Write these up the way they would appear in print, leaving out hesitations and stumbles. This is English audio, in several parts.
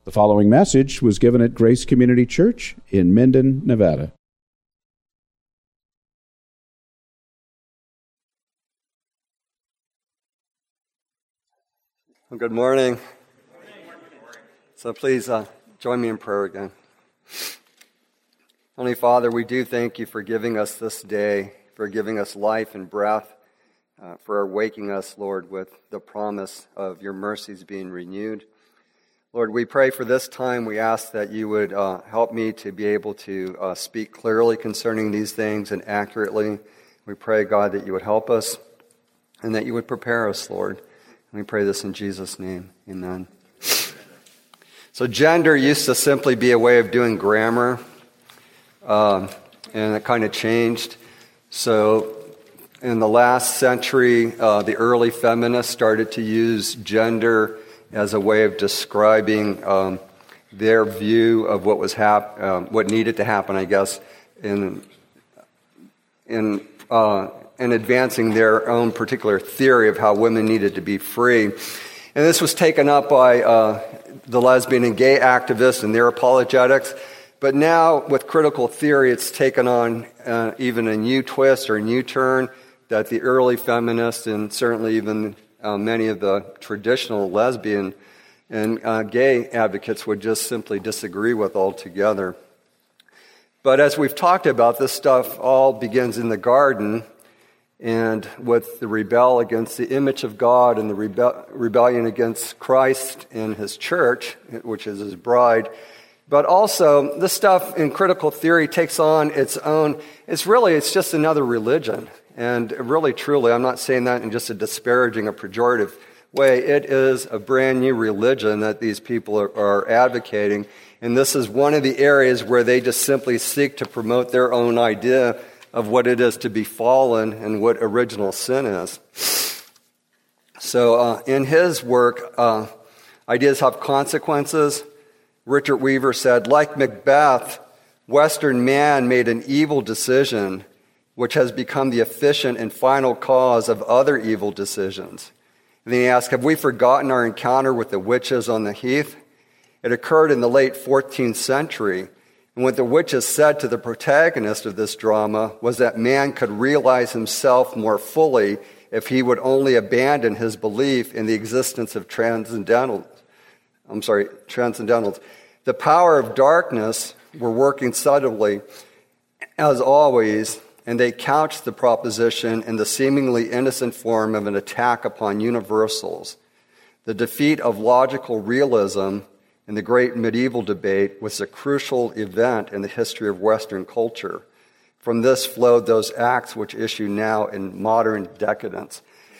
The following message was given at Grace Community Church in Minden, Nevada. Well, good morning. So please join me in prayer again. Heavenly Father, we do thank you for giving us this day, for giving us life and breath, for waking us, Lord, with the promise of your mercies being renewed. Lord, we pray for this time. We ask that you would help me to be able to speak clearly concerning these things and accurately. We pray, God, that you would help us and that you would prepare us, Lord. And we pray this in Jesus' name. Amen. So gender used to simply be a way of doing grammar, and it kind of changed. So in the last century, the early feminists started to use gender as a way of describing their view of what was what needed to happen, I guess, in advancing their own particular theory of how women needed to be free. And this was taken up by the lesbian and gay activists and their apologetics. But now, with critical theory, it's taken on even a new twist or a new turn that the early feminists and certainly even many of the traditional lesbian and gay advocates would just simply disagree with altogether. But as we've talked about, this stuff all begins in the garden, and with the rebel against the image of God and the rebellion against Christ and his church, which is his bride. But also, this stuff in critical theory takes on its own, it's just another religion. And really, truly, I'm not saying that in just a disparaging or pejorative way. It is a brand new religion that these people are advocating. And this is one of the areas where they just simply seek to promote their own idea of what it is to be fallen and what original sin is. So in his work, Ideas Have Consequences, Richard Weaver said, like Macbeth, Western man made an evil decision which has become the efficient and final cause of other evil decisions. And then he asked, have we forgotten our encounter with the witches on the heath? It occurred in the late 14th century, and what the witches said to the protagonist of this drama was that man could realize himself more fully if he would only abandon his belief in the existence of transcendentals. The power of darkness were working subtly, as always, and they couched the proposition in the seemingly innocent form of an attack upon universals. The defeat of logical realism in the great medieval debate was a crucial event in the history of Western culture. From this flowed those acts which issue now in modern decadence.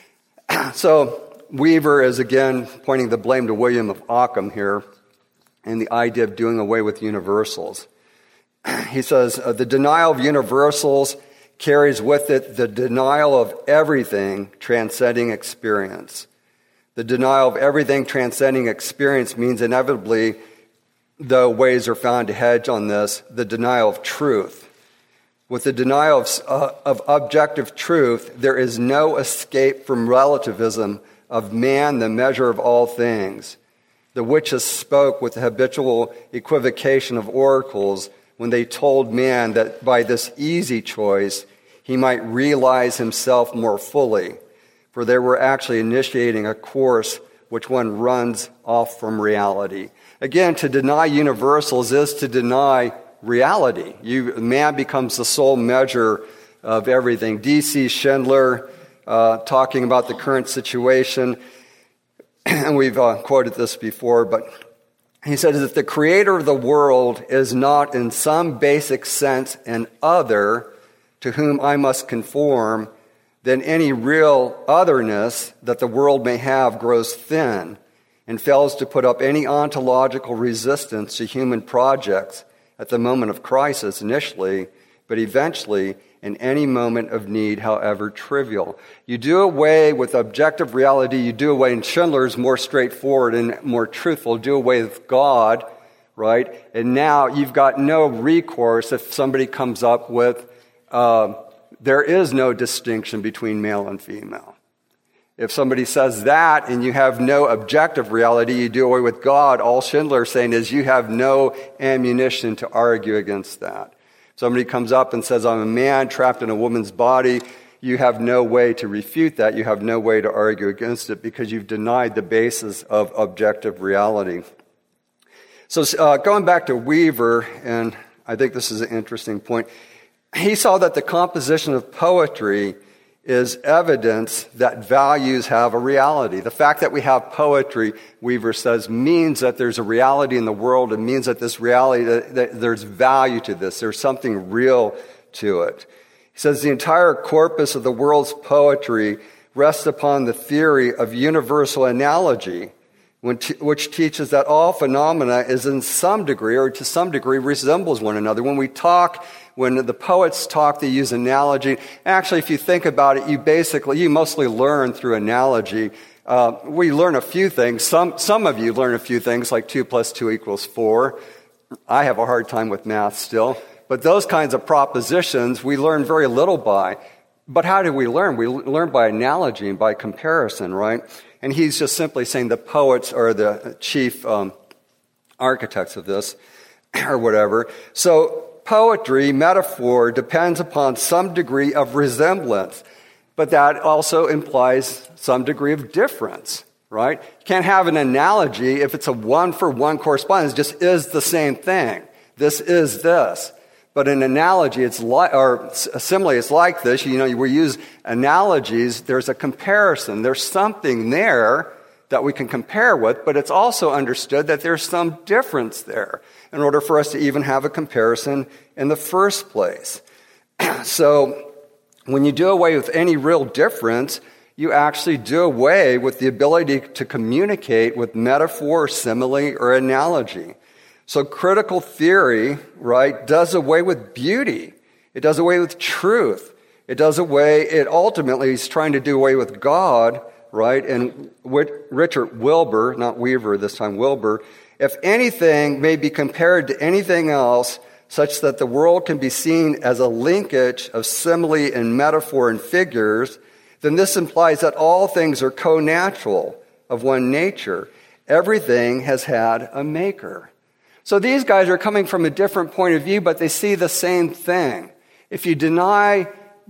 So Weaver is again pointing the blame to William of Ockham here and the idea of doing away with universals. He says, the denial of universals carries with it the denial of everything transcending experience. The denial of everything transcending experience means inevitably, though ways are found to hedge on this, the denial of truth. With the denial of objective truth, there is no escape from relativism of man, the measure of all things. The witches spoke with the habitual equivocation of oracles when they told man that by this easy choice, he might realize himself more fully, for they were actually initiating a course which one runs off from reality. Again, to deny universals is to deny reality. Man becomes the sole measure of everything. D.C. Schindler, talking about the current situation, and we've quoted this before, but he said that the creator of the world is not in some basic sense an other to whom I must conform, then any real otherness that the world may have grows thin and fails to put up any ontological resistance to human projects at the moment of crisis initially, but eventually in any moment of need, however trivial. You do away with objective reality, you do away, and Schindler's more straightforward and more truthful, do away with God, right? And now you've got no recourse if somebody comes up with, there is no distinction between male and female. If somebody says that and you have no objective reality, you do away with God, all Schindler is saying is you have no ammunition to argue against that. If somebody comes up and says, I'm a man trapped in a woman's body, you have no way to refute that. You have no way to argue against it because you've denied the basis of objective reality. So going back to Weaver, and I think this is an interesting point, he saw that the composition of poetry is evidence that values have a reality. The fact that we have poetry, Weaver says, means that there's a reality in the world. It means that this reality, that there's value to this. There's something real to it. He says the entire corpus of the world's poetry rests upon the theory of universal analogy, which teaches that all phenomena is in some degree, or to some degree, resembles one another. When we talk, when the poets talk, they use analogy. Actually, if you think about it, you mostly learn through analogy. We learn a few things. Some of you learn a few things, like 2 + 2 = 4. I have a hard time with math still. But those kinds of propositions we learn very little by. But how do we learn? We learn by analogy and by comparison, right? And he's just simply saying the poets are the chief architects of this, or whatever. So poetry, metaphor, depends upon some degree of resemblance, but that also implies some degree of difference, right? You can't have an analogy if it's a one-for-one correspondence. It just is the same thing. This is this. But an analogy, or a simile, it's like this. You know, we use analogies. There's a comparison. There's something there that we can compare with, but it's also understood that there's some difference there in order for us to even have a comparison in the first place. So when you do away with any real difference, you actually do away with the ability to communicate with metaphor, simile, or analogy. So critical theory, right, does away with beauty. It does away with truth. It ultimately is trying to do away with God, right? And Richard Wilbur, not Weaver this time, Wilbur, if anything may be compared to anything else, such that the world can be seen as a linkage of simile and metaphor and figures, then this implies that all things are co-natural of one nature. Everything has had a maker. So these guys are coming from a different point of view, but they see the same thing. If you deny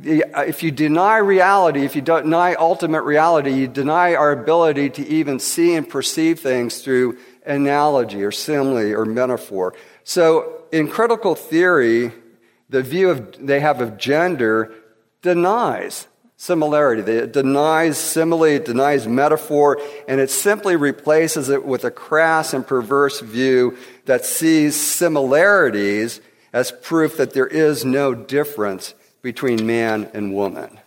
reality, if you deny ultimate reality, you deny our ability to even see and perceive things through analogy or simile or metaphor. So in critical theory, the view they have of gender denies similarity. It denies simile, it denies metaphor, and it simply replaces it with a crass and perverse view that sees similarities as proof that there is no difference between man and woman.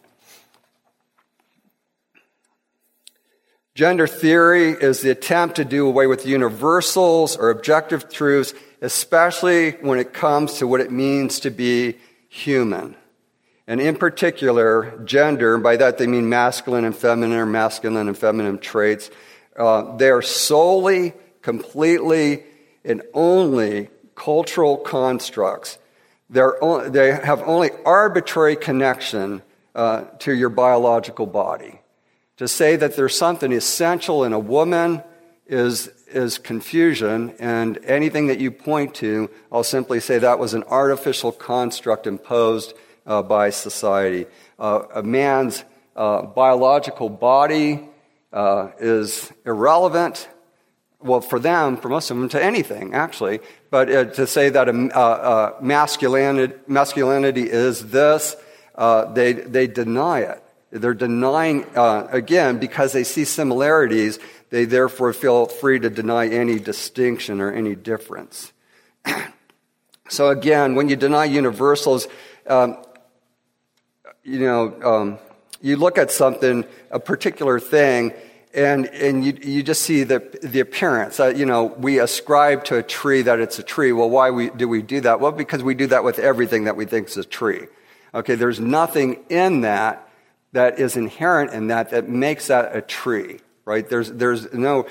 Gender theory is the attempt to do away with universals or objective truths, especially when it comes to what it means to be human. And in particular, gender, and by that they mean masculine and feminine, or masculine and feminine traits, they are solely, completely, and only cultural constructs. They have only arbitrary connection to your biological body. To say that there's something essential in a woman is confusion, and anything that you point to, I'll simply say that was an artificial construct imposed by society. A man's biological body is irrelevant, well, for most of them, to anything, actually. But to say that masculinity is this, they deny it. They're denying, again, because they see similarities, they therefore feel free to deny any distinction or any difference. So again, when you deny universals, you look at something, a particular thing, and you just see the appearance. We ascribe to a tree that it's a tree. Well, why do we do that? Well, because we do that with everything that we think is a tree. Okay, there's nothing in that is inherent in that makes that a tree, right? There's no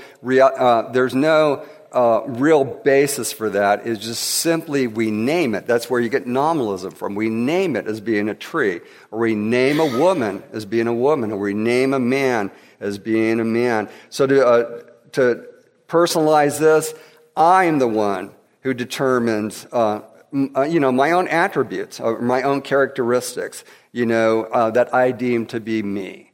real basis for that. It's just simply we name it. That's where you get nominalism from. We name it as being a tree, or we name a woman as being a woman, or we name a man as being a man. So to personalize this, I am the one who determines, my own attributes, my own characteristics, that I deem to be me.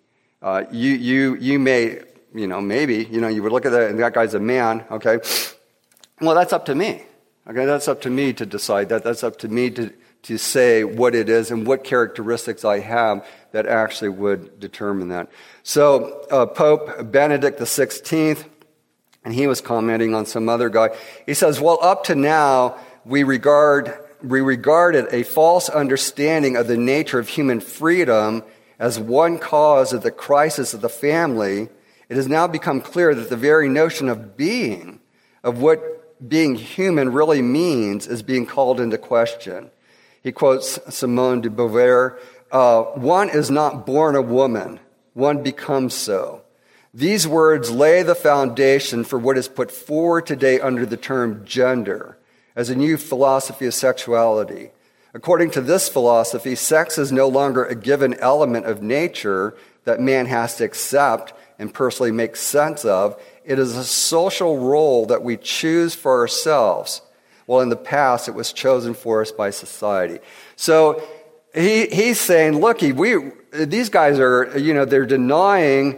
You may, maybe, you would look at that and that guy's a man, okay? Well, that's up to me. Okay, that's up to me to decide that. That's up to me to say what it is and what characteristics I have that actually would determine that. So Pope Benedict XVI, and he was commenting on some other guy. He says, well, up to now, we regarded a false understanding of the nature of human freedom as one cause of the crisis of the family. It has now become clear that the very notion of being, of what being human really means, is being called into question. He quotes Simone de Beauvoir, one is not born a woman, one becomes so. These words lay the foundation for what is put forward today under the term gender, as a new philosophy of sexuality. According to this philosophy, sex is no longer a given element of nature that man has to accept and personally make sense of. It is a social role that we choose for ourselves, while in the past it was chosen for us by society. So he's saying, look, these guys are, they're denying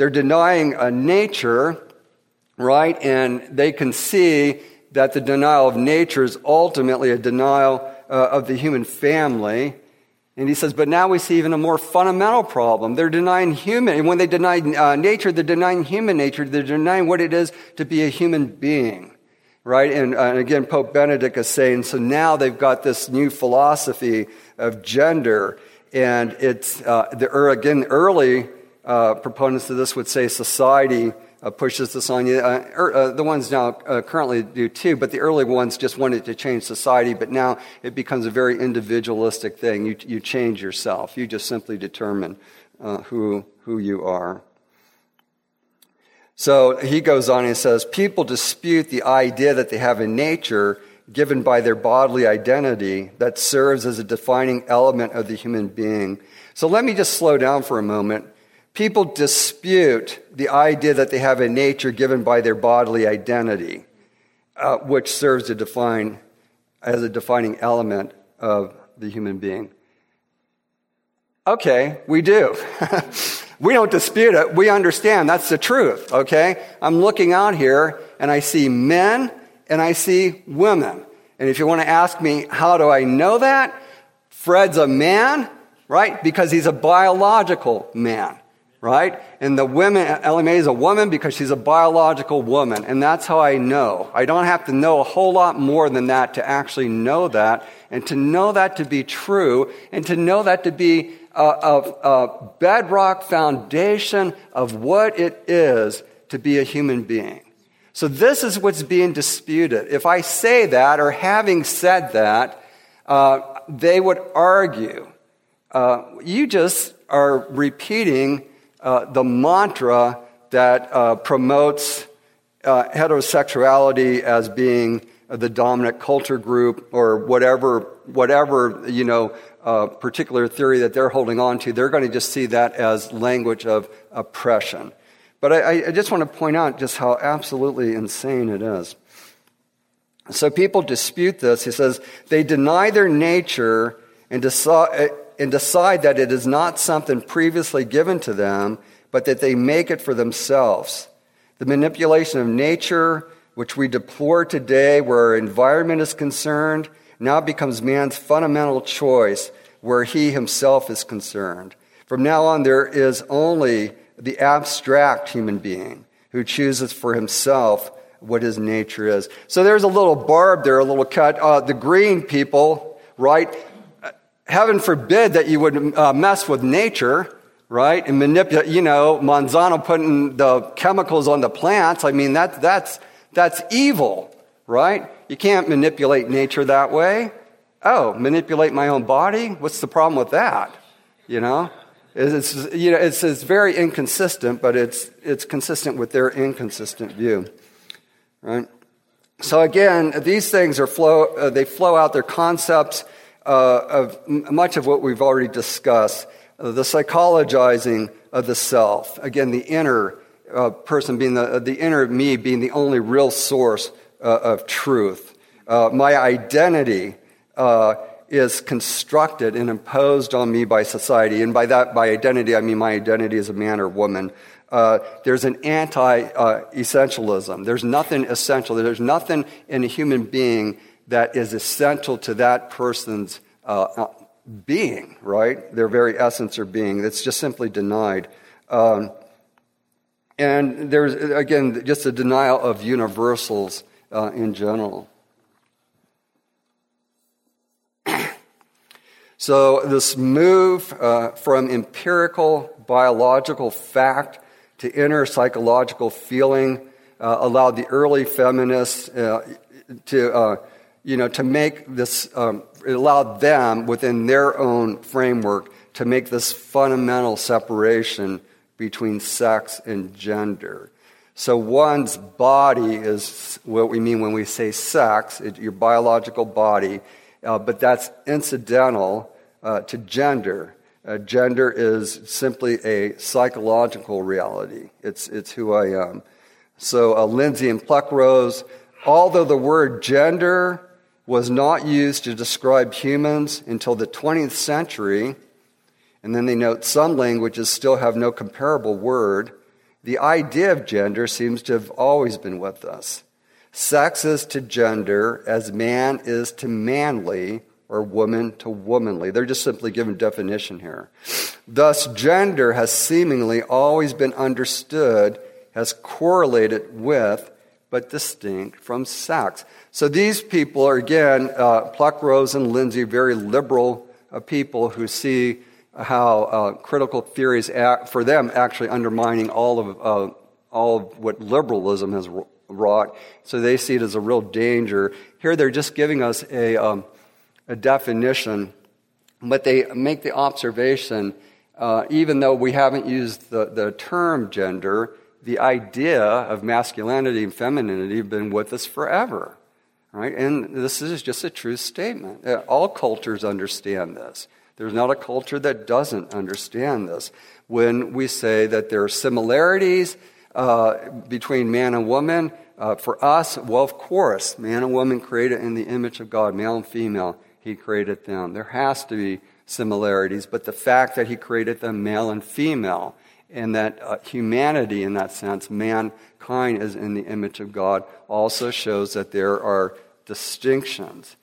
nature, right? And they can see that the denial of nature is ultimately a denial of the human family. And he says, but now we see even a more fundamental problem. They're denying human, and when they deny nature, they're denying human nature. They're denying what it is to be a human being, right? And again, Pope Benedict is saying, so now they've got this new philosophy of gender, and it's, early proponents of this would say society pushes this on you. The ones now currently do too, but the early ones just wanted to change society, but now it becomes a very individualistic thing. You change yourself. You just simply determine who you are. So he goes on and says, people dispute the idea that they have a nature given by their bodily identity that serves as a defining element of the human being. So let me just slow down for a moment. People dispute the idea that they have a nature given by their bodily identity, which serves to define as a defining element of the human being. Okay, we do. We don't dispute it. We understand that's the truth, okay? I'm looking out here and I see men and I see women. And if you want to ask me, how do I know that? Fred's a man, right? Because he's a biological man. Right? And the women, Ellie Mae is a woman because she's a biological woman. And that's how I know. I don't have to know a whole lot more than that to actually know that. And to know that to be true. And to know that to be a bedrock foundation of what it is to be a human being. So this is what's being disputed. If I say that, or having said that, they would argue, you just are repeating the mantra that promotes heterosexuality as being the dominant culture group, or whatever particular theory that they're holding on to. They're going to just see that as language of oppression. But I just want to point out just how absolutely insane it is. So people dispute this. He says they deny their nature and decide that it is not something previously given to them, but that they make it for themselves. The manipulation of nature, which we deplore today where our environment is concerned, now becomes man's fundamental choice where he himself is concerned. From now on, there is only the abstract human being who chooses for himself what his nature is. So there's a little barb there, a little cut. The green people, right? Heaven forbid that you would mess with nature, right? And manipulate, Monsanto putting the chemicals on the plants. I mean, that's evil, right? You can't manipulate nature that way. Oh, manipulate my own body? What's the problem with that? It's very inconsistent, but it's consistent with their inconsistent view, right? So again, these things they flow out their concepts of much of what we've already discussed. The psychologizing of the self. Again, the inner person being the inner me being the only real source of truth. My identity is constructed and imposed on me by society. And by identity, I mean my identity as a man or woman. There's an anti-essentialism. There's nothing essential. There's nothing in a human being that is essential to that person's being, right? Their very essence or being. That's just simply denied. And there's, again, just a denial of universals in general. So this move from empirical biological fact to inner psychological feeling allowed the early feminists to make this, it allowed them within their own framework to make this fundamental separation between sex and gender. So one's body is what we mean when we say sex, your biological body, but that's incidental to gender. Gender is simply a psychological reality. It's who I am. So Lindsay and Pluckrose, although the word gender was not used to describe humans until the 20th century, and then they note some languages still have no comparable word, the idea of gender seems to have always been with us. Sex is to gender as man is to manly, or woman to womanly. They're just simply giving definition here. Thus, gender has seemingly always been understood as correlated with, but distinct from sex. So these people are, again, Pluckrose and Lindsay, very liberal people who see how critical theories, for them, actually undermining all of what liberalism has wrought. So they see it as a real danger. Here they're just giving us a definition, but they make the observation, even though we haven't used the term gender, the idea of masculinity and femininity have been with us forever, right? And this is just a true statement. All cultures understand this. There's not a culture that doesn't understand this. When we say that there are similarities between man and woman, for us, well, of course, man and woman created in the image of God, male and female, He created them. There has to be similarities, but the fact that He created them male and female, and that humanity, in that sense, mankind is in the image of God, also shows that there are distinctions.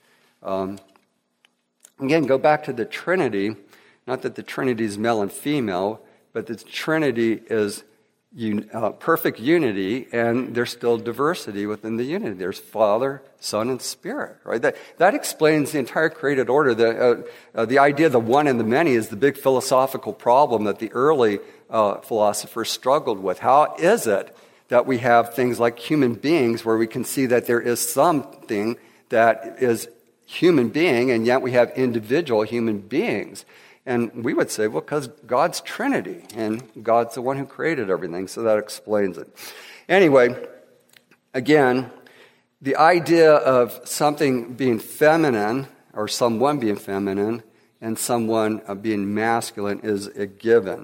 Again, go back to the Trinity. Not that the Trinity is male and female, but the Trinity is perfect unity, and there's still diversity within the unity. There's Father, Son, and Spirit. Right? That explains the entire created order. The idea of the one and the many is the big philosophical problem that the early philosophers struggled with. How is it that we have things like human beings where we can see that there is something that is human being, and yet we have individual human beings? And we would say, well, because God's Trinity, and God's the one who created everything, so that explains it. Anyway, again, the idea of something being feminine, or someone being feminine, and someone being masculine is a given.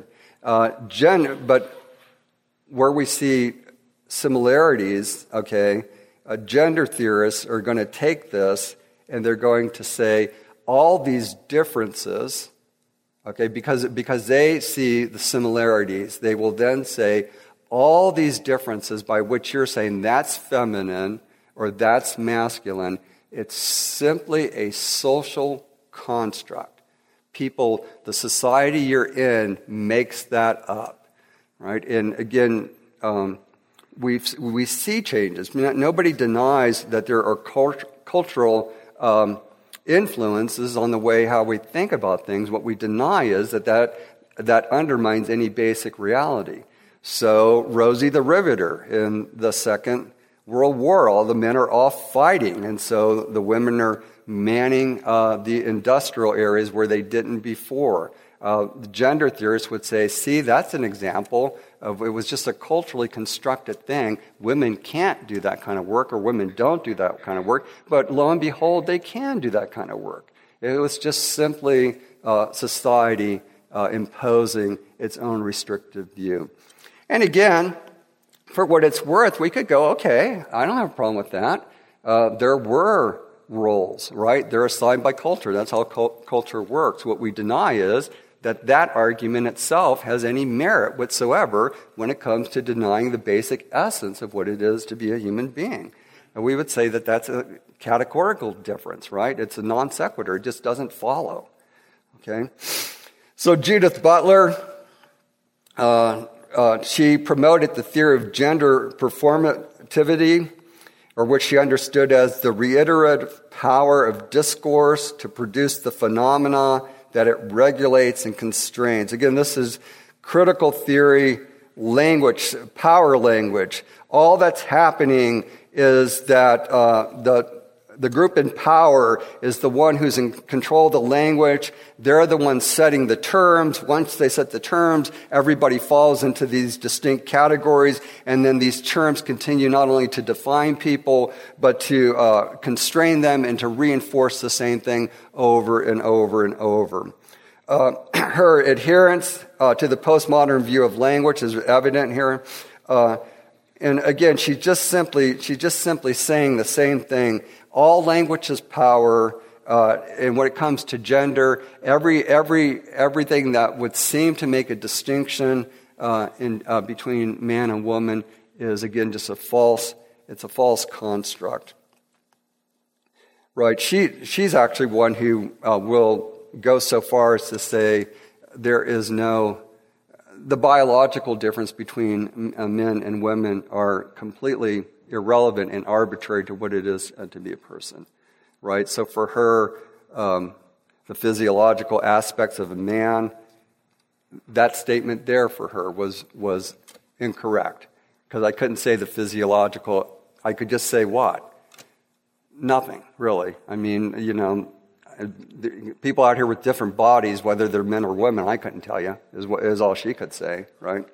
But where we see similarities, gender theorists are going to take this, and they're going to say all these differences, because they see the similarities, they will then say all these differences by which you're saying that's feminine or that's masculine, it's simply a social construct. People, the society you're in makes that up, right? And again, we see changes. Nobody denies that there are cultural influences on the way how we think about things. What we deny is that undermines any basic reality. So Rosie the Riveter in the Second World War, all the men are off fighting, and so the women are manning the industrial areas where they didn't before. The gender theorists would say, see, that's an example of it was just a culturally constructed thing. Women can't do that kind of work, or women don't do that kind of work, but lo and behold, they can do that kind of work. It was just simply society imposing its own restrictive view. And again, for what it's worth, we could go, okay, I don't have a problem with that. There were roles, right? They're assigned by culture. That's how culture works. What we deny is that argument itself has any merit whatsoever when it comes to denying the basic essence of what it is to be a human being. And we would say that that's a categorical difference, right? It's a non sequitur. It just doesn't follow. Okay? So Judith Butler, she promoted the theory of gender performativity, or what she understood as the reiterative power of discourse to produce the phenomena that it regulates and constrains. Again, this is critical theory language, power language. All that's happening is that the group in power is the one who's in control of the language. They're the ones setting the terms. Once they set the terms, everybody falls into these distinct categories, and then these terms continue not only to define people, but to constrain them and to reinforce the same thing over and over and over. Her adherence to the postmodern view of language is evident here. And again, she's just simply saying the same thing. All language is power, and when it comes to gender, everything that would seem to make a distinction between man and woman is again just a false construct. Right? She's actually one who will go so far as to say there is the biological difference between men and women are completely irrelevant and arbitrary to what it is to be a person, right? So for her, the physiological aspects of a man, that statement there for her was incorrect, because I couldn't say the physiological. I could just say what? Nothing, really. I mean, people out here with different bodies, whether they're men or women, I couldn't tell you, is all she could say, right?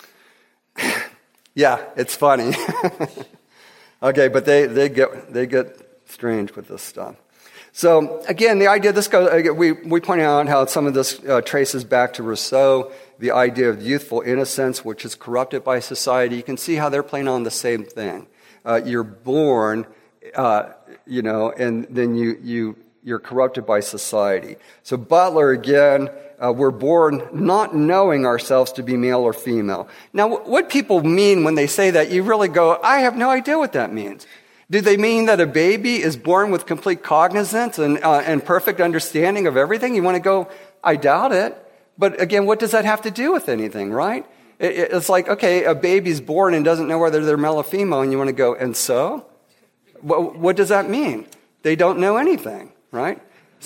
Yeah, it's funny. Okay, but they get strange with this stuff. So again, the idea we point out how some of this traces back to Rousseau, the idea of youthful innocence, which is corrupted by society. You can see how they're playing on the same thing. You're born, and then you're corrupted by society. So Butler, again, we're born not knowing ourselves to be male or female. Now, what people mean when they say that, you really go, I have no idea what that means. Do they mean that a baby is born with complete cognizance and perfect understanding of everything? You want to go, I doubt it. But again, what does that have to do with anything, right? It's like, okay, a baby's born and doesn't know whether they're male or female, and you want to go, and so? What does that mean? They don't know anything. Right?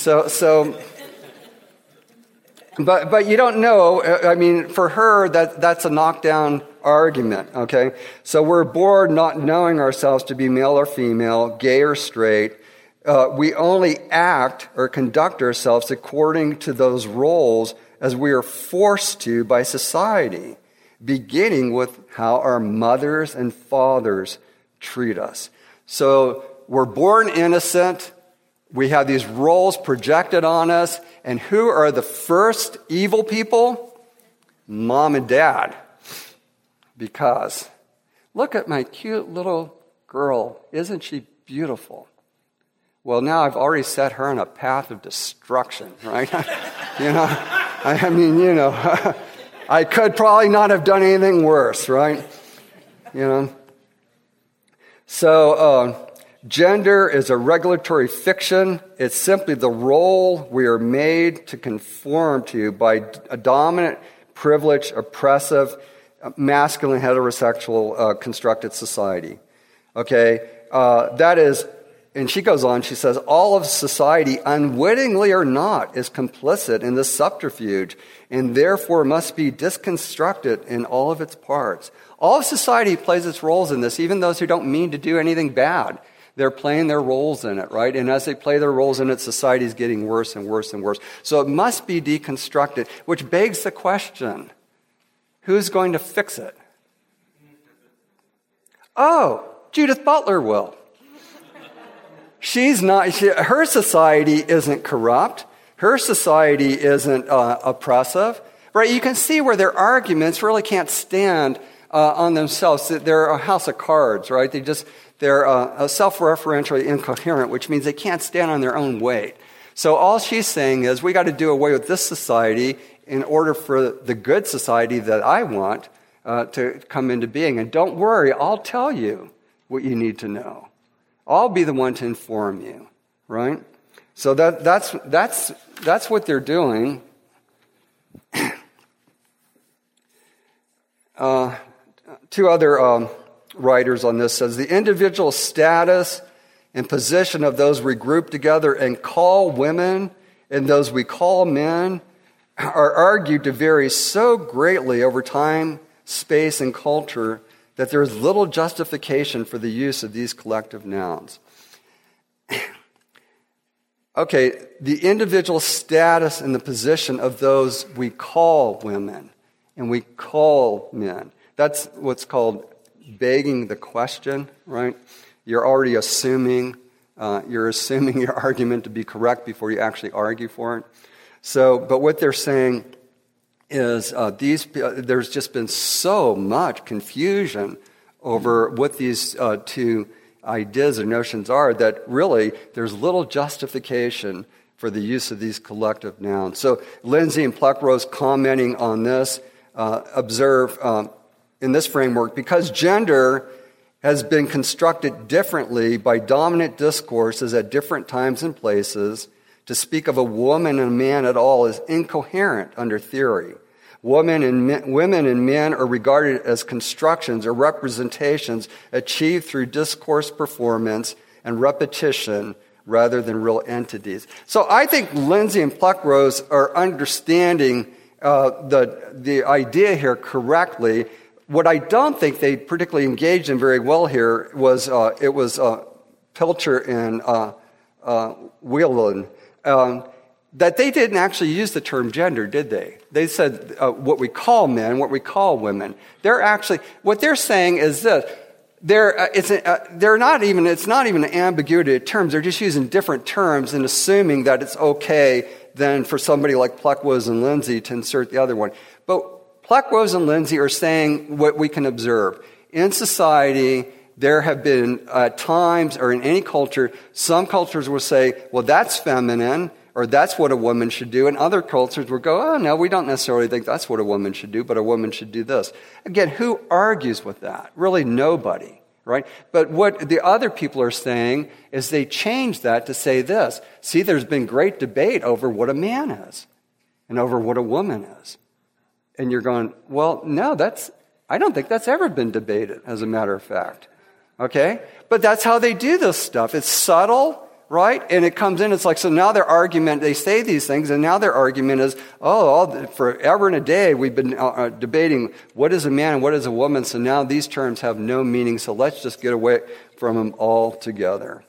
But you don't know. I mean, for her, that's a knockdown argument, okay? So we're born not knowing ourselves to be male or female, gay or straight. We only act or conduct ourselves according to those roles as we are forced to by society, beginning with how our mothers and fathers treat us. So we're born innocent. We have these roles projected on us, and who are the first evil people? Mom and Dad. Because, look at my cute little girl. Isn't she beautiful? Well, now I've already set her on a path of destruction, right? I could probably not have done anything worse, right? So, gender is a regulatory fiction. It's simply the role we are made to conform to by a dominant, privileged, oppressive, masculine, heterosexual constructed society. Okay? That is, and she goes on, she says, all of society, unwittingly or not, is complicit in this subterfuge and therefore must be disconstructed in all of its parts. All of society plays its roles in this, even those who don't mean to do anything bad. They're playing their roles in it, right? And as they play their roles in it, society is getting worse and worse and worse. So it must be deconstructed, which begs the question, who's going to fix it? Oh, Judith Butler will. Her society isn't corrupt. Her society isn't oppressive. right? You can see where their arguments really can't stand on themselves. They're a house of cards, right? They're self-referentially incoherent, which means they can't stand on their own weight. So all she's saying is, we got to do away with this society in order for the good society that I want to come into being. And don't worry, I'll tell you what you need to know. I'll be the one to inform you, right? So that's what they're doing. Two other writers on this says, the individual status and position of those we group together and call women and those we call men are argued to vary so greatly over time, space, and culture that there is little justification for the use of these collective nouns. Okay, the individual status and the position of those we call women and we call men. That's what's called begging the question, right? You're already assuming your argument to be correct before you actually argue for it. So, but what they're saying is there's just been so much confusion over what these two ideas or notions are that really there's little justification for the use of these collective nouns. So Lindsay and Pluckrose, commenting on this, observe in this framework, because gender has been constructed differently by dominant discourses at different times and places, to speak of a woman and a man at all is incoherent under theory. Women and men are regarded as constructions or representations achieved through discourse performance and repetition rather than real entities. So I think Lindsay and Pluckrose are understanding the idea here correctly. What I don't think they particularly engaged in very well here was Pilcher and Whelan. That they didn't actually use the term gender, did they? They said what we call men, what we call women. What they're saying is this. It's not even an ambiguity of terms. They're just using different terms and assuming that it's okay then for somebody like Pluckrose and Lindsay to insert the other one. But Pluckrose and Lindsay are saying what we can observe. In society, there have been times, or in any culture, some cultures will say, well, that's feminine, or that's what a woman should do. And other cultures will go, oh, no, we don't necessarily think that's what a woman should do, but a woman should do this. Again, who argues with that? Really nobody, right? But what the other people are saying is they change that to say this. See, there's been great debate over what a man is and over what a woman is. And you're going, well, no, I don't think that's ever been debated, as a matter of fact. Okay? But that's how they do this stuff. It's subtle, right? And it comes in, it's like, so now their argument, they say these things, and now their argument is, forever and a day we've been debating what is a man and what is a woman, so now these terms have no meaning, so let's just get away from them altogether.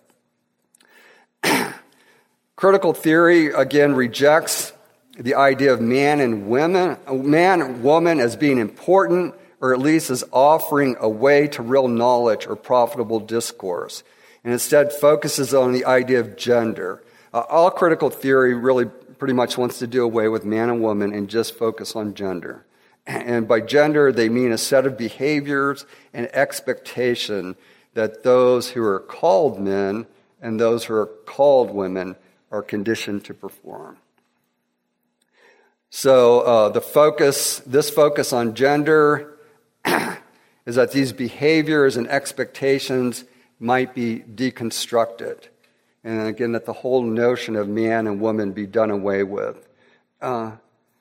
Critical theory, again, rejects the idea of man and woman as being important, or at least as offering a way to real knowledge or profitable discourse, and instead focuses on the idea of gender. All critical theory really pretty much wants to do away with man and woman and just focus on gender. And by gender, they mean a set of behaviors and expectation that those who are called men and those who are called women are conditioned to perform. So this focus on gender is that these behaviors and expectations might be deconstructed. And again, that the whole notion of man and woman be done away with. And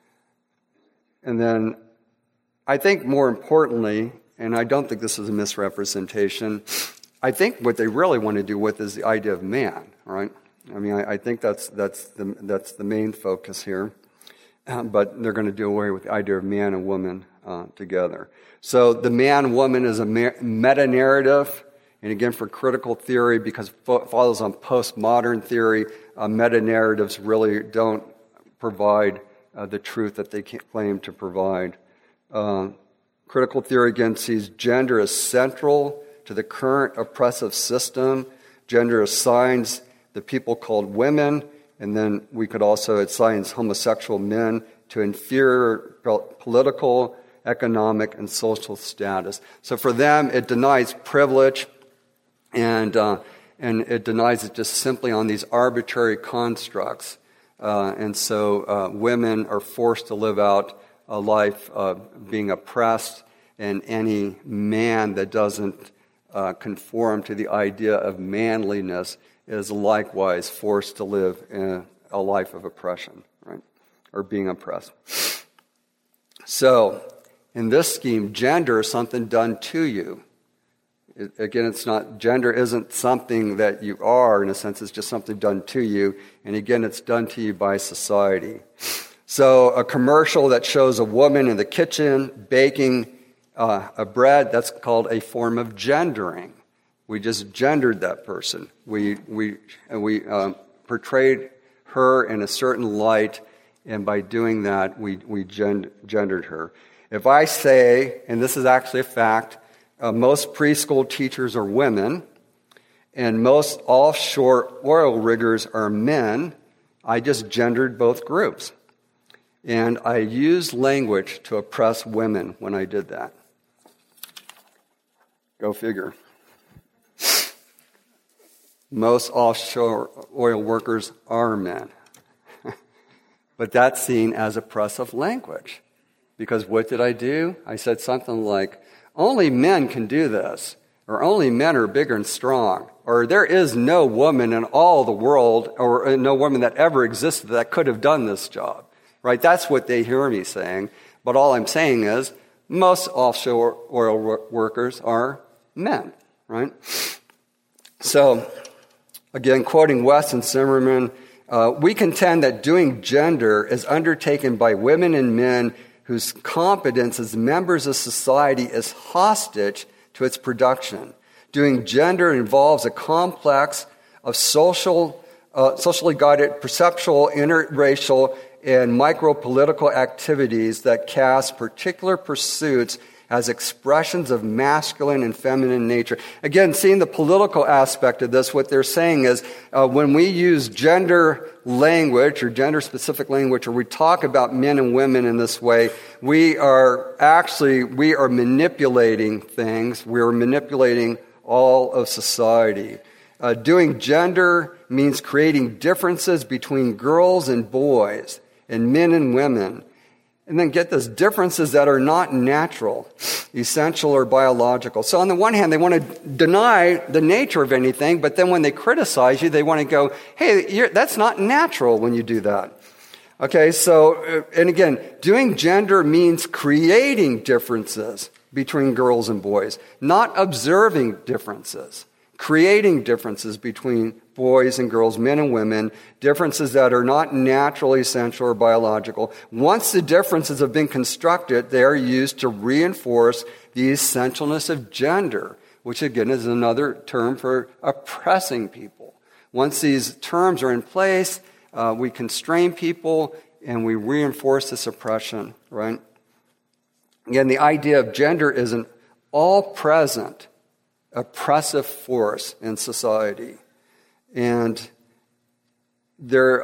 then I think more importantly, and I don't think this is a misrepresentation, I think what they really want to do with is the idea of man, right? I mean, I think that's the main focus here. But they're going to do away with the idea of man and woman together. So the man-woman is a meta-narrative. And again, for critical theory, because it follows on postmodern theory, meta-narratives really don't provide the truth that they claim to provide. Critical theory, again, sees gender as central to the current oppressive system. Gender assigns the people called women, and then we could also assign homosexual men to inferior political, economic, and social status. So for them, it denies privilege, and it denies it just simply on these arbitrary constructs. And so women are forced to live out a life of being oppressed, and any man that doesn't conform to the idea of manliness is likewise forced to live in a life of oppression, right? Or being oppressed. So, in this scheme, gender is something done to you. Gender isn't something that you are, in a sense, it's just something done to you. And again, it's done to you by society. So a commercial that shows a woman in the kitchen baking a bread, that's called a form of gendering. We just gendered that person. We portrayed her in a certain light, and by doing that, we gendered her. If I say, and this is actually a fact, most preschool teachers are women, and most offshore oil riggers are men, I just gendered both groups. And I used language to oppress women when I did that. Go figure. Most offshore oil workers are men. But that's seen as oppressive language. Because what did I do? I said something like, only men can do this, or only men are bigger and strong, or there is no woman in all the world, or no woman that ever existed that could have done this job. Right? That's what they hear me saying. But all I'm saying is, most offshore oil workers are men. Right? So, again, quoting West and Zimmerman, we contend that doing gender is undertaken by women and men whose competence as members of society is hostage to its production. Doing gender involves a complex of socially guided, perceptual, interracial, and micro-political activities that cast particular pursuits as expressions of masculine and feminine nature. Again, seeing the political aspect of this, what they're saying is when we use gender language or gender-specific language, or we talk about men and women in this way, we are manipulating things. We are manipulating all of society. Doing gender means creating differences between girls and boys and men and women. And then get this, differences that are not natural, essential, or biological. So on the one hand, they want to deny the nature of anything, but then when they criticize you, they want to go, hey, that's not natural when you do that. Okay, so, and again, doing gender means creating differences between girls and boys, not observing differences. Creating differences between boys and girls, men and women, differences that are not naturally essential or biological. Once the differences have been constructed, they are used to reinforce the essentialness of gender, which again is another term for oppressing people. Once these terms are in place, we constrain people and we reinforce this oppression, right? Again, the idea of gender is an all-present oppressive force in society. And there,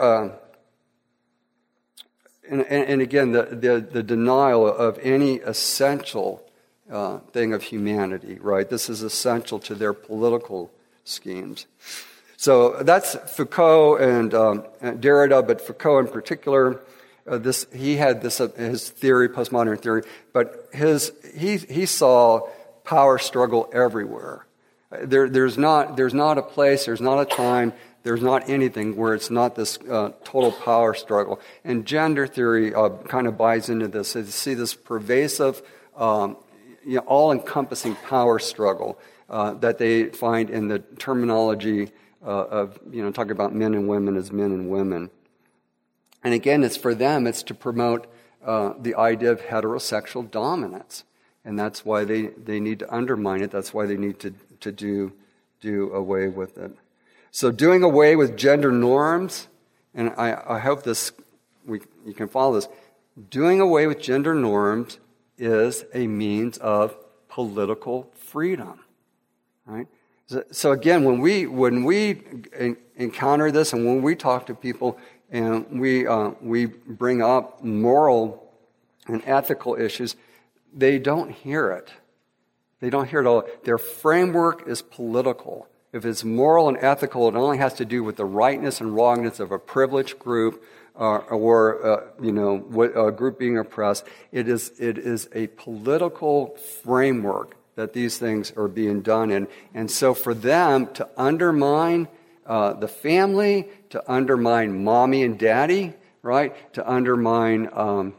and again, the denial of any essential thing of humanity, right? This is essential to their political schemes. So that's Foucault and Derrida, but Foucault in particular, he had this his theory, postmodern theory, but he saw power struggle everywhere. There's not a place, there's not a time, there's not anything where it's not this total power struggle. And gender theory kind of buys into this. So you see this pervasive, all-encompassing power struggle that they find in the terminology of talking about men and women as men and women. And again, it's for them, it's to promote the idea of heterosexual dominance. And that's why they need to undermine it. That's why they need to do away with it. So doing away with gender norms, and I hope you can follow this. Doing away with gender norms is a means of political freedom, right? So again, when we encounter this and when we talk to people, and we bring up moral and ethical issues, they don't hear it. They don't hear it all. Their framework is political. If it's moral and ethical, it only has to do with the rightness and wrongness of a privileged group or a group being oppressed. It is a political framework that these things are being done in. And so for them to undermine the family, to undermine mommy and daddy, right, to undermine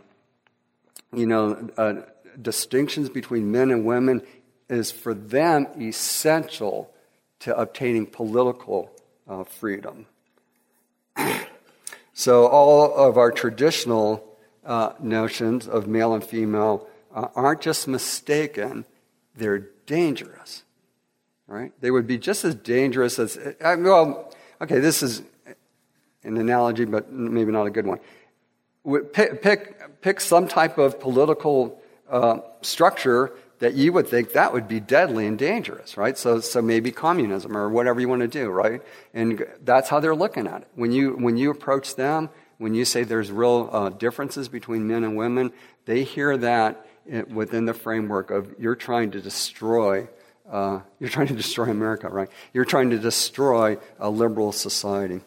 distinctions between men and women is for them essential to obtaining political freedom. So all of our traditional notions of male and female aren't just mistaken, they're dangerous, right? They would be just as dangerous as, this is an analogy, but maybe not a good one. Pick some type of political structure that you would think that would be deadly and dangerous, right? So maybe communism or whatever you want to do, right? And that's how they're looking at it. When you approach them, when you say there's real differences between men and women, they hear that within the framework of you're trying to destroy America, right? You're trying to destroy a liberal society.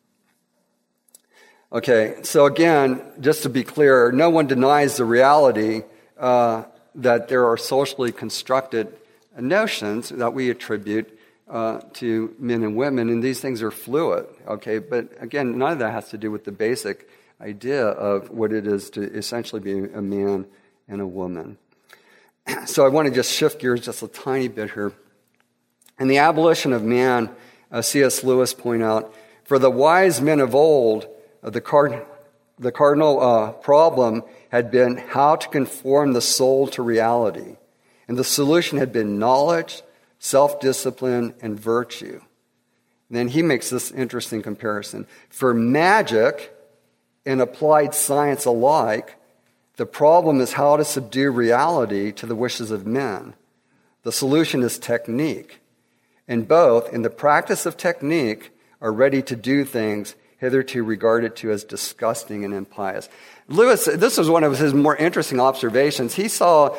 Okay, so again, just to be clear, no one denies the reality that there are socially constructed notions that we attribute to men and women, and these things are fluid, okay? But again, none of that has to do with the basic idea of what it is to essentially be a man and a woman. So I want to just shift gears just a tiny bit here. In The Abolition of Man, C.S. Lewis pointed out, for the wise men of old, the cardinal problem had been how to conform the soul to reality. And the solution had been knowledge, self-discipline, and virtue. And then he makes this interesting comparison. For magic and applied science alike, the problem is how to subdue reality to the wishes of men. The solution is technique. And both, in the practice of technique, are ready to do things hitherto regarded to as disgusting and impious. Lewis, this was one of his more interesting observations. He saw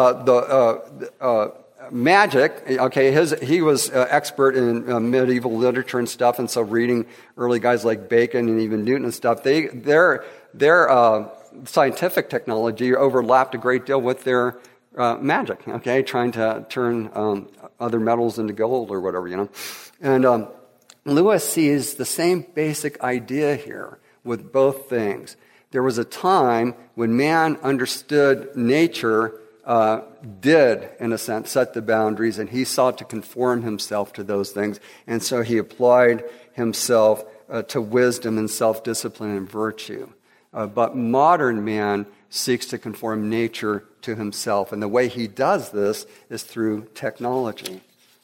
magic. Okay, he was expert in medieval literature and stuff, and so reading early guys like Bacon and even Newton and stuff, their scientific technology overlapped a great deal with their magic. Okay, trying to turn other metals into gold or whatever, and. Lewis sees the same basic idea here with both things. There was a time when man understood nature did, in a sense, set the boundaries, and he sought to conform himself to those things. And so he applied himself to wisdom and self-discipline and virtue. But modern man seeks to conform nature to himself, and the way he does this is through technology.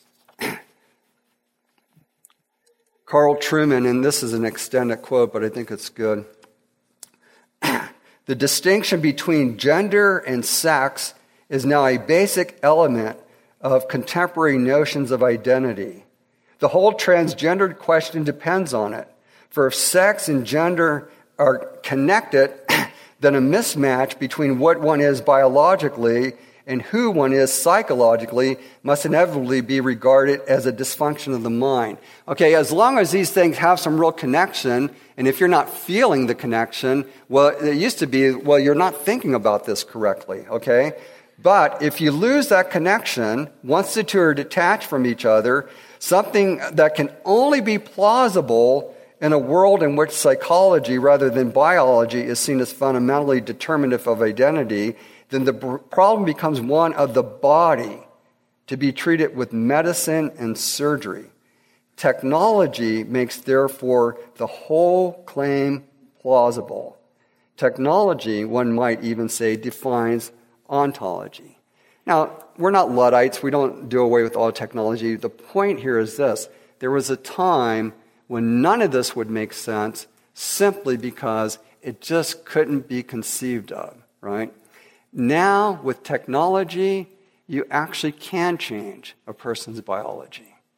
Carl Trueman, and this is an extended quote, but I think it's good. The distinction between gender and sex is now a basic element of contemporary notions of identity. The whole transgendered question depends on it. For if sex and gender are connected, then a mismatch between what one is biologically and who one is psychologically must inevitably be regarded as a dysfunction of the mind. Okay, as long as these things have some real connection, and if you're not feeling the connection, well, it used to be, well, you're not thinking about this correctly, okay? But if you lose that connection, once the two are detached from each other, something that can only be plausible in a world in which psychology rather than biology is seen as fundamentally determinative of identity, then the problem becomes one of the body to be treated with medicine and surgery. Technology makes, therefore, the whole claim plausible. Technology, one might even say, defines ontology. Now, we're not Luddites. We don't do away with all technology. The point here is this. There was a time when none of this would make sense simply because it just couldn't be conceived of, right? Now, with technology, you actually can change a person's biology.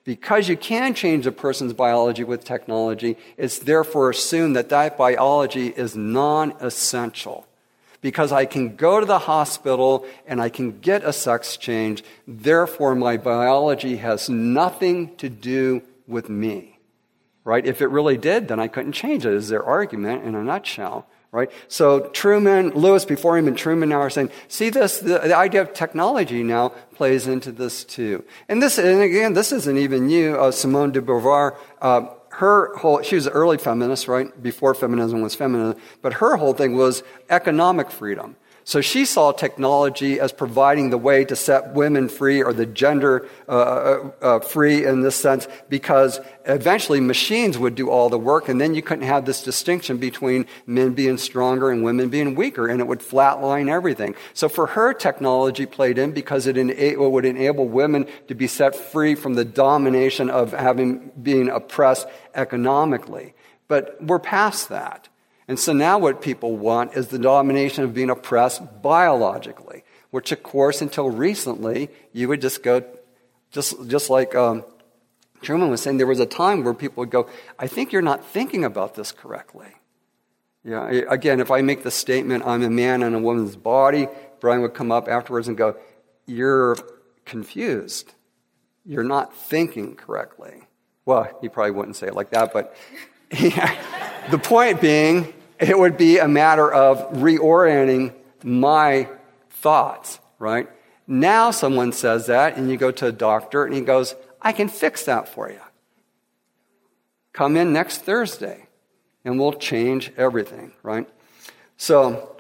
Because you can change a person's biology with technology, it's therefore assumed that that biology is non-essential. Because I can go to the hospital and I can get a sex change, therefore my biology has nothing to do with me. Right? If it really did, then I couldn't change it, is their argument in a nutshell. Right? So Lewis before him and Truman now are saying, see this, the idea of technology now plays into this too. And again, this isn't even you, Simone de Beauvoir, she was an early feminist, right? Before feminism was feminism. But her whole thing was economic freedom. So she saw technology as providing the way to set women free or the gender free in this sense, because eventually machines would do all the work, and then you couldn't have this distinction between men being stronger and women being weaker, and it would flatline everything. So for her, technology played in because it would enable women to be set free from the domination of being oppressed economically. But we're past that. And so now what people want is the domination of being oppressed biologically, which, of course, until recently, you would just go, just like Truman was saying, there was a time where people would go, I think you're not thinking about this correctly. Yeah. Again, if I make the statement, I'm a man in a woman's body, Brian would come up afterwards and go, you're confused. You're not thinking correctly. Well, he probably wouldn't say it like that, but the point being, it would be a matter of reorienting my thoughts, right? Now someone says that, and you go to a doctor, and he goes, I can fix that for you. Come in next Thursday, and we'll change everything, right? So,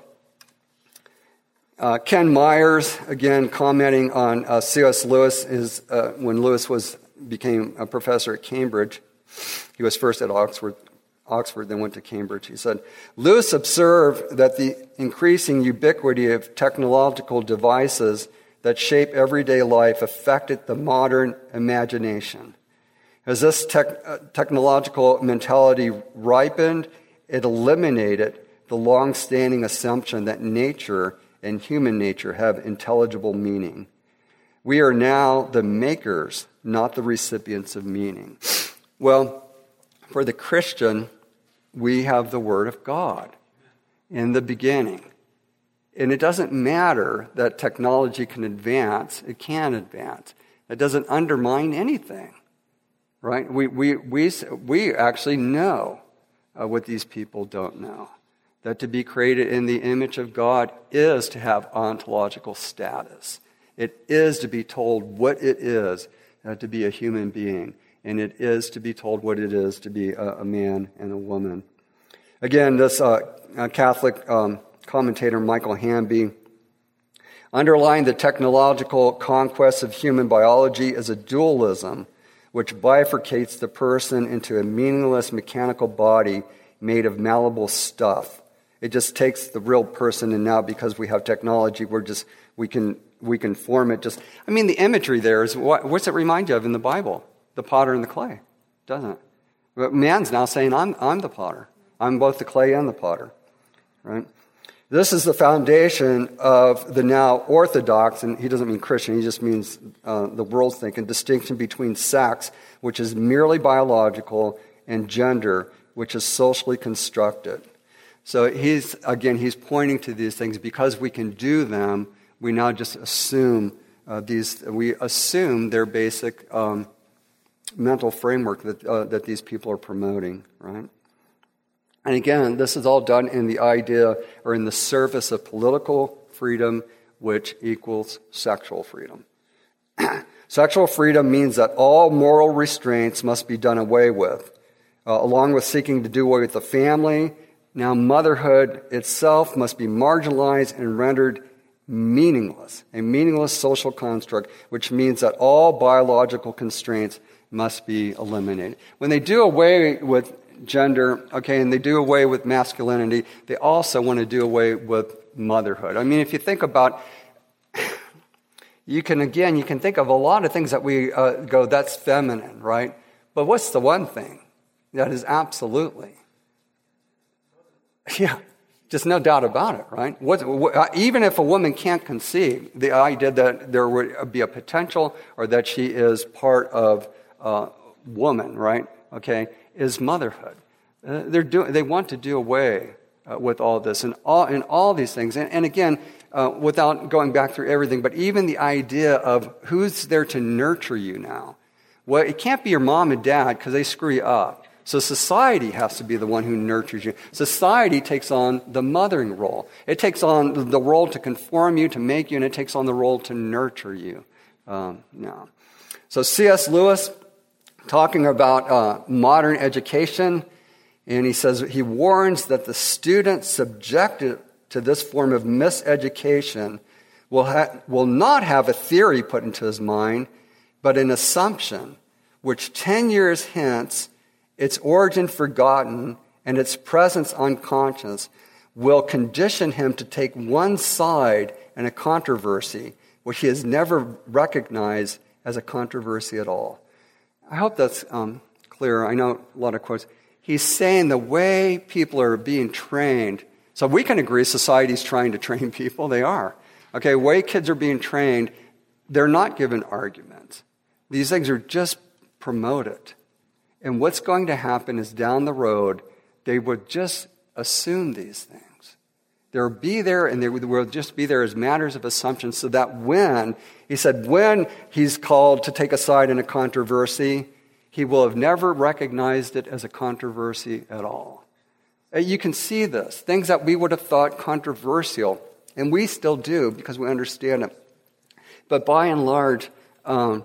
Ken Myers, again, commenting on C.S. Lewis, when Lewis became a professor at Cambridge. He was first at Oxford, then went to Cambridge. He said, Lewis observed that the increasing ubiquity of technological devices that shape everyday life affected the modern imagination. As this technological mentality ripened, it eliminated the long-standing assumption that nature and human nature have intelligible meaning. We are now the makers, not the recipients of meaning. Well, for the Christian, we have the Word of God in the beginning. And it doesn't matter that technology can advance. It can advance. It doesn't undermine anything, right? We actually know what these people don't know. That to be created in the image of God is to have ontological status. It is to be told what it is to be a human being. And it is to be told what it is to be a man and a woman. Again, this Catholic commentator Michael Hamby underlined the technological conquest of human biology is a dualism which bifurcates the person into a meaningless mechanical body made of malleable stuff. It just takes the real person, and now because we have technology, we can form it. The imagery there is what's it remind you of in the Bible? The potter and the clay, doesn't it? But man's now saying, I'm the potter. I'm both the clay and the potter, right? This is the foundation of the now orthodox, and he doesn't mean Christian, he just means the world's thinking, distinction between sex, which is merely biological, and gender, which is socially constructed. So he's pointing to these things. Because we can do them, we now just assume their basic mental framework that these people are promoting, right? And again, this is all done in the idea or in the service of political freedom, which equals sexual freedom. Sexual freedom means that all moral restraints must be done away with, along with seeking to do away with the family. Now, motherhood itself must be marginalized and rendered meaningless, a meaningless social construct, which means that all biological constraints must be eliminated. When they do away with gender, and they do away with masculinity, they also want to do away with motherhood. If you think about, you can think of a lot of things that we go, that's feminine, right? But what's the one thing that is absolutely, just no doubt about it, right? Even if a woman can't conceive, the idea that there would be a potential or that she is part of woman, right? Okay, is motherhood. They want to do away with all this and all these things. And again, without going back through everything, but even the idea of who's there to nurture you now. Well, it can't be your mom and dad because they screw you up. So society has to be the one who nurtures you. Society takes on the mothering role. It takes on the role to conform you, to make you, and it takes on the role to nurture you. Now, so C.S. Lewis, talking about modern education, and he says he warns that the student subjected to this form of miseducation will not have a theory put into his mind, but an assumption, which 10 years hence, its origin forgotten and its presence unconscious, will condition him to take one side in a controversy which he has never recognized as a controversy at all. I hope that's clear. I know a lot of quotes. He's saying the way people are being trained, so we can agree society's trying to train people. They are. Okay, the way kids are being trained, they're not given arguments. These things are just promoted. And what's going to happen is down the road, they would just assume these things. They'll be there, and they will just be there as matters of assumption, so that when he's called to take a side in a controversy, he will have never recognized it as a controversy at all. You can see this. Things that we would have thought controversial, and we still do because we understand it. But by and large, and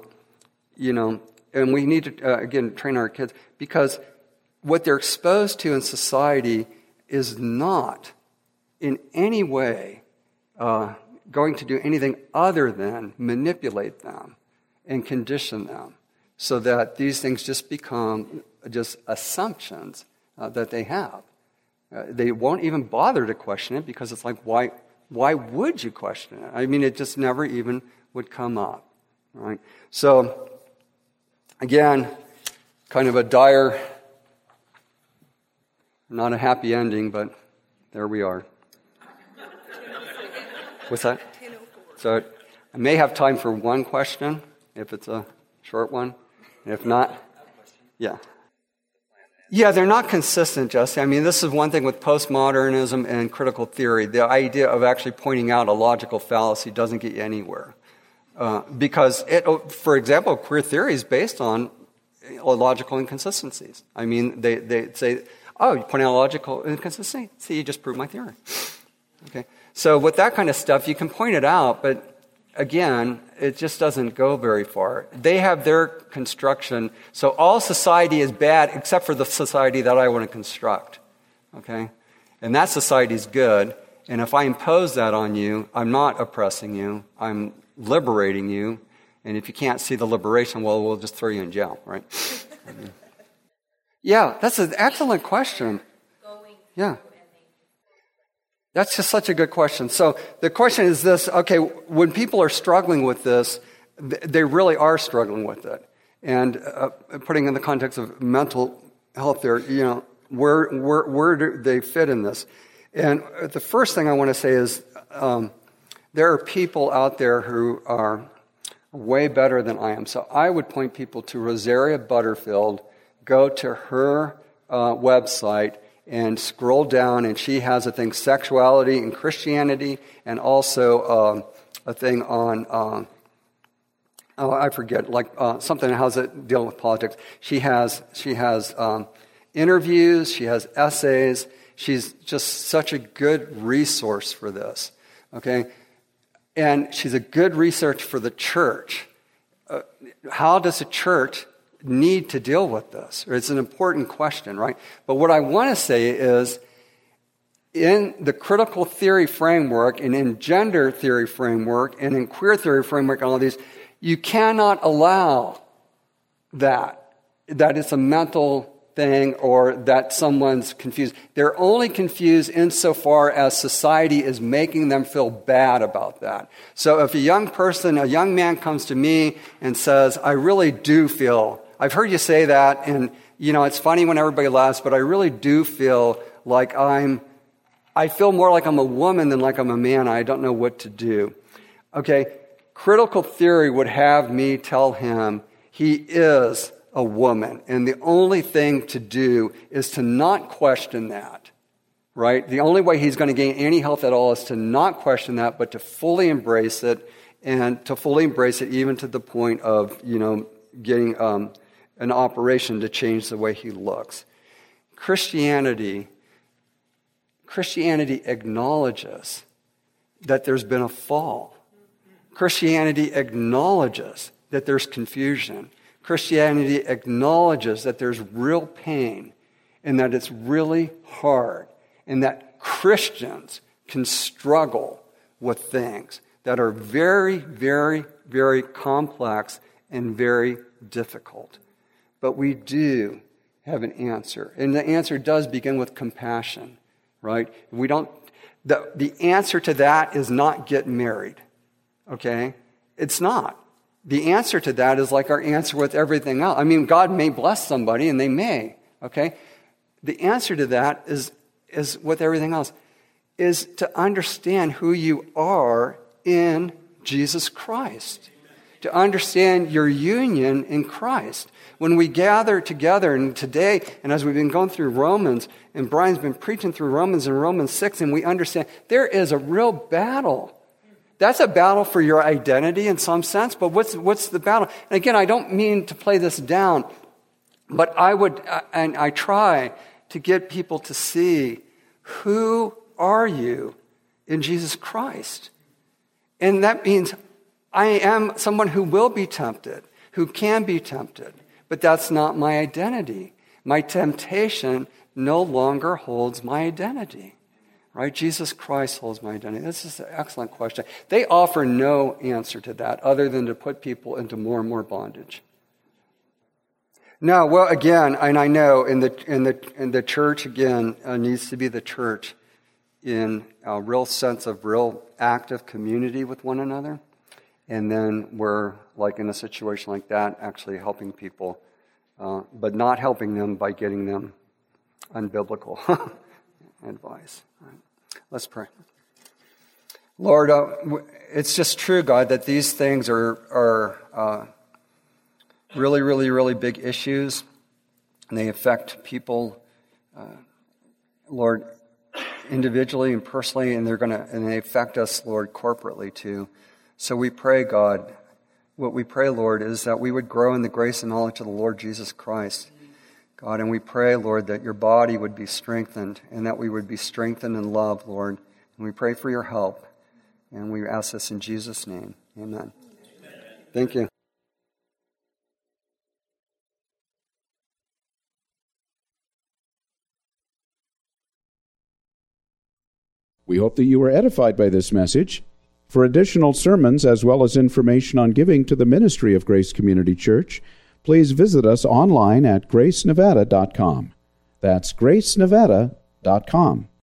we need to, again, train our kids, because what they're exposed to in society is not in any way going to do anything other than manipulate them and condition them so that these things just become just assumptions that they have. They won't even bother to question it because it's like, why would you question it? I mean, it just never even would come up. Right? So, again, kind of a dire, not a happy ending, but there we are. What's that? So I may have time for one question, if it's a short one. And if not, yeah. Yeah, they're not consistent, Jesse. I mean, this is one thing with postmodernism and critical theory. The idea of actually pointing out a logical fallacy doesn't get you anywhere. Because, for example, queer theory is based on logical inconsistencies. I mean, they say, oh, you point out a logical inconsistency? See, you just proved my theory. Okay. So with that kind of stuff, you can point it out, but again, it just doesn't go very far. They have their construction, so all society is bad except for the society that I want to construct. Okay? And that society is good, and if I impose that on you, I'm not oppressing you, I'm liberating you, and if you can't see the liberation, well, we'll just throw you in jail, right? Yeah, that's an excellent question. Yeah. That's just such a good question. So the question is this, okay, when people are struggling with this, they really are struggling with it. And putting in the context of mental health there, where do they fit in this? And the first thing I want to say is there are people out there who are way better than I am. So I would point people to Rosaria Butterfield, go to her website, and scroll down, and she has a thing, Sexuality and Christianity, and also a thing on, I forget, like something that has to deal with politics. She has interviews, she has essays. She's just such a good resource for this, okay? And she's a good research for the church. How does a church need to deal with this? It's an important question, right? But what I want to say is, in the critical theory framework, and in gender theory framework, and in queer theory framework, and all these, you cannot allow that it's a mental thing or that someone's confused. They're only confused insofar as society is making them feel bad about that. So if a young man comes to me and says, I really do feel, I've heard you say that, and it's funny when everybody laughs, but I really do feel like I feel more like I'm a woman than like I'm a man. I don't know what to do. Okay, critical theory would have me tell him he is a woman. And the only thing to do is to not question that, right? The only way he's going to gain any health at all is to not question that, but to fully embrace it, and to fully embrace it even to the point of, getting an operation to change the way he looks. Christianity acknowledges that there's been a fall. Christianity acknowledges that there's confusion. Christianity acknowledges that there's real pain and that it's really hard and that Christians can struggle with things that are very, very, very complex and very difficult. But we do have an answer. And the answer does begin with compassion, right? The answer to that is not get married, okay? It's not. The answer to that is like our answer with everything else. I mean, God may bless somebody, and they may, okay? The answer to that is with everything else, is to understand who you are in Jesus Christ, to understand your union in Christ. When we gather together, and today, and as we've been going through Romans, and Brian's been preaching through Romans and Romans 6, and we understand there is a real battle. That's a battle for your identity in some sense, but what's the battle? And again, I don't mean to play this down, but I try to get people to see, who are you in Jesus Christ? And that means I am someone who will be tempted, who can be tempted, but that's not my identity. My temptation no longer holds my identity, right? Jesus Christ holds my identity. This is an excellent question. They offer no answer to that other than to put people into more and more bondage. Now, well, again, and I know in the church, again, needs to be the church in a real sense of real active community with one another. And then we're, like in a situation like that, actually helping people, but not helping them by getting them unbiblical advice. Right. Let's pray. Lord, it's just true, God, that these things are really, really, really big issues, and they affect people, Lord, individually and personally, and they affect us, Lord, corporately too. So we pray, God, what we pray, Lord, is that we would grow in the grace and knowledge of the Lord Jesus Christ, God, and we pray, Lord, that your body would be strengthened and that we would be strengthened in love, Lord. And we pray for your help, and we ask this in Jesus' name. Amen. Thank you. We hope that you were edified by this message. For additional sermons as well as information on giving to the ministry of Grace Community Church, please visit us online at gracenevada.com. That's gracenevada.com.